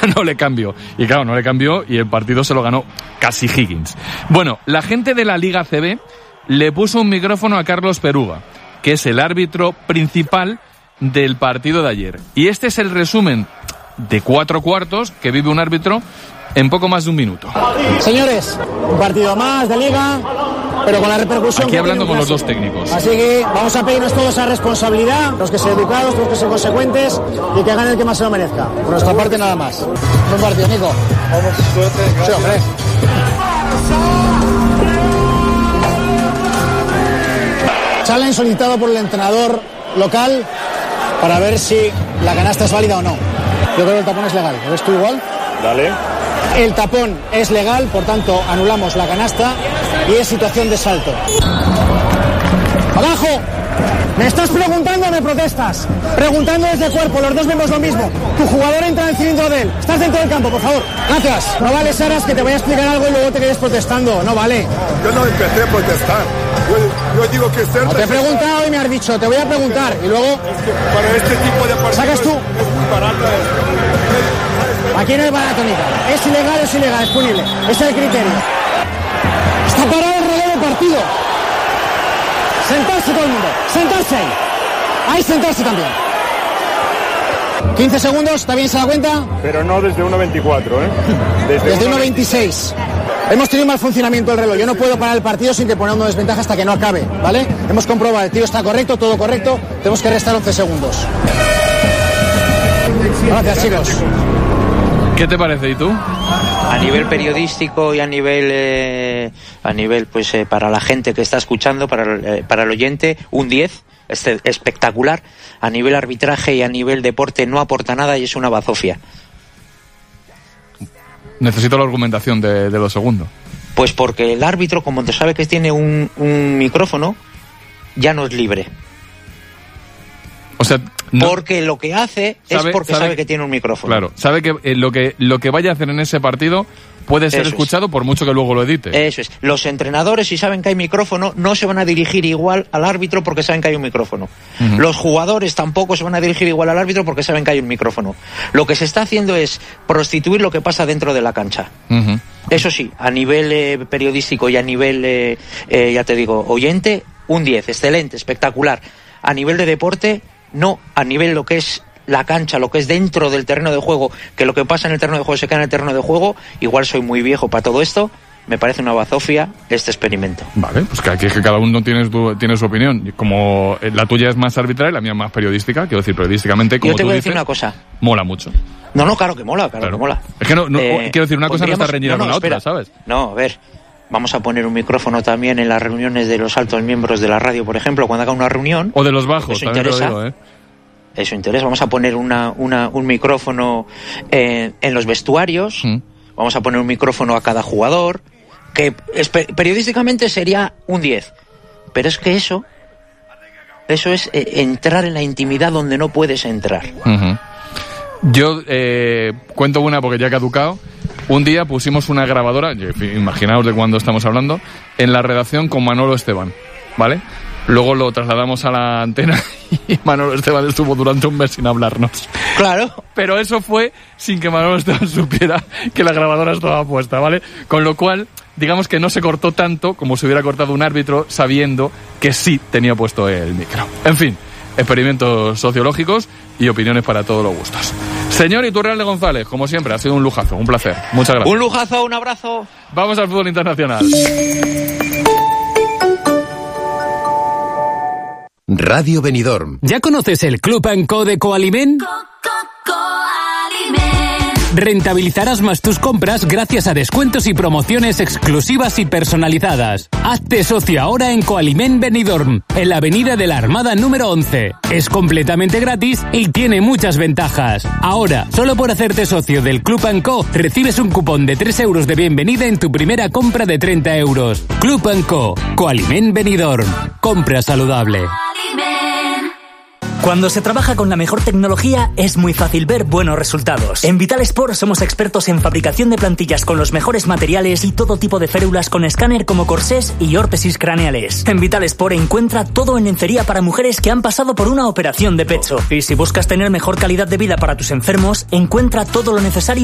no le cambió. Y claro, no le cambió y el partido se lo ganó casi Higgins. Bueno, la gente de la Liga CB le puso un micrófono a Carlos Peruga, que es el árbitro principal del partido de ayer. Y este es el resumen de 4 cuartos que vive un árbitro en poco más de un minuto. Señores, un partido más de Liga, pero con la repercusión. Aquí hablando con los dos técnicos. Así que vamos a pedirnos todos esa responsabilidad, los que sean educados, los que sean consecuentes y que gane el que más se lo merezca. Por nuestra parte nada más. Buen partido, Nico. Vamos, suerte. Sí, hombre. Challenge solicitado por el entrenador local para ver si la canasta es válida o no. Yo creo que el tapón es legal. ¿Lo ves tú igual? Dale. El tapón es legal, por tanto anulamos la canasta y es situación de salto. ¡Abajo! ¿Me estás preguntando o me protestas? Preguntando desde cuerpo, los dos vemos lo mismo. Tu jugador entra en el cilindro de él. Estás dentro del campo, por favor. Gracias. No vale, Saras, que te voy a explicar algo y luego te quedes protestando. No vale. Yo no empecé a protestar. Yo digo que ser... No te he preguntado y me has dicho, te voy a preguntar. Y luego... Es que para este tipo de partidos... ¿Sacas tú? Es muy barato. Aquí no es barato, Nica. Es ilegal, es punible. Ese es el criterio. Está parado el reloj de partido. Sentarse todo el mundo. Sentarse. Ahí sentarse también. 15 segundos, ¿está bien se da cuenta? Pero no desde 1.24, ¿eh? Desde 1.26. Hemos tenido un mal funcionamiento del reloj. Yo no puedo parar el partido sin que ponga una desventaja hasta que no acabe, ¿vale? Hemos comprobado, el tiro está correcto, todo correcto. Tenemos que restar 11 segundos. Gracias, chicos. ¿Qué te parece? ¿Y tú? A nivel periodístico y a nivel pues para la gente que está escuchando, para el oyente, un 10, espectacular. A nivel arbitraje y a nivel deporte no aporta nada y es una bazofia. Necesito la argumentación de lo segundo. Pues porque el árbitro, como te sabe que tiene un micrófono, ya no es libre. O sea, no, porque lo que hace es porque sabe que tiene un micrófono. Claro, sabe que lo que vaya a hacer en ese partido puede ser escuchado por mucho que luego lo edite. Eso es. Los entrenadores, si saben que hay micrófono, no se van a dirigir igual al árbitro porque saben que hay un micrófono. Uh-huh. Los jugadores tampoco se van a dirigir igual al árbitro porque saben que hay un micrófono. Lo que se está haciendo es prostituir lo que pasa dentro de la cancha. Uh-huh. Eso sí, a nivel periodístico y a nivel, ya te digo, oyente, un 10, excelente, espectacular. A nivel de deporte, no, a nivel lo que es la cancha, lo que es dentro del terreno de juego, que lo que pasa en el terreno de juego se queda en el terreno de juego, igual soy muy viejo para todo esto, me parece una bazofia este experimento. Vale, pues que aquí es que cada uno tiene su opinión. Como la tuya es más arbitral y la mía más periodística, quiero decir, periodísticamente, como yo te tú voy a dices, decir una cosa. Mola mucho. No, claro que mola, claro que mola. Es que no quiero decir, una cosa no está reñida con la otra, ¿sabes? No, a ver, vamos a poner un micrófono también en las reuniones de los altos miembros de la radio, por ejemplo, cuando haga una reunión. O de los bajos, eso también interesa, te lo digo, Eso interesa. Vamos a poner un micrófono en los vestuarios. Vamos a poner un micrófono a cada jugador, que periodísticamente sería un 10. Pero es que eso es entrar en la intimidad donde no puedes entrar. Uh-huh. Yo cuento una porque ya ha caducado. Un día pusimos una grabadora, imaginaos de cuándo estamos hablando, en la redacción con Manolo Esteban, ¿vale? Luego lo trasladamos a la antena y Manolo Esteban estuvo durante un mes sin hablarnos. Claro. Pero eso fue sin que Manolo Esteban supiera que la grabadora estaba puesta, ¿vale? Con lo cual, digamos que no se cortó tanto como si hubiera cortado un árbitro sabiendo que sí tenía puesto el micro. En fin, experimentos sociológicos y opiniones para todos los gustos. Señor Iturralde González, como siempre, ha sido un lujazo, un placer. Muchas gracias. Un lujazo, un abrazo. Vamos al fútbol internacional. Radio Benidorm. ¿Ya conoces el Club & Co de Coalimen? Rentabilizarás más tus compras gracias a descuentos y promociones exclusivas y personalizadas. Hazte socio ahora en Coalimen Benidorm, en la avenida de la Armada número 11. Es completamente gratis y tiene muchas ventajas. Ahora, solo por hacerte socio del Club & Co, recibes un cupón de 3 euros de bienvenida en tu primera compra de 30 euros. Club & Co, Coalimen Benidorm. Compra saludable. Cuando se trabaja con la mejor tecnología es muy fácil ver buenos resultados. En Vital Sport somos expertos en fabricación de plantillas con los mejores materiales y todo tipo de férulas con escáner como corsés y órtesis craneales. En Vital Sport encuentra todo en lencería para mujeres que han pasado por una operación de pecho. Y si buscas tener mejor calidad de vida para tus enfermos, encuentra todo lo necesario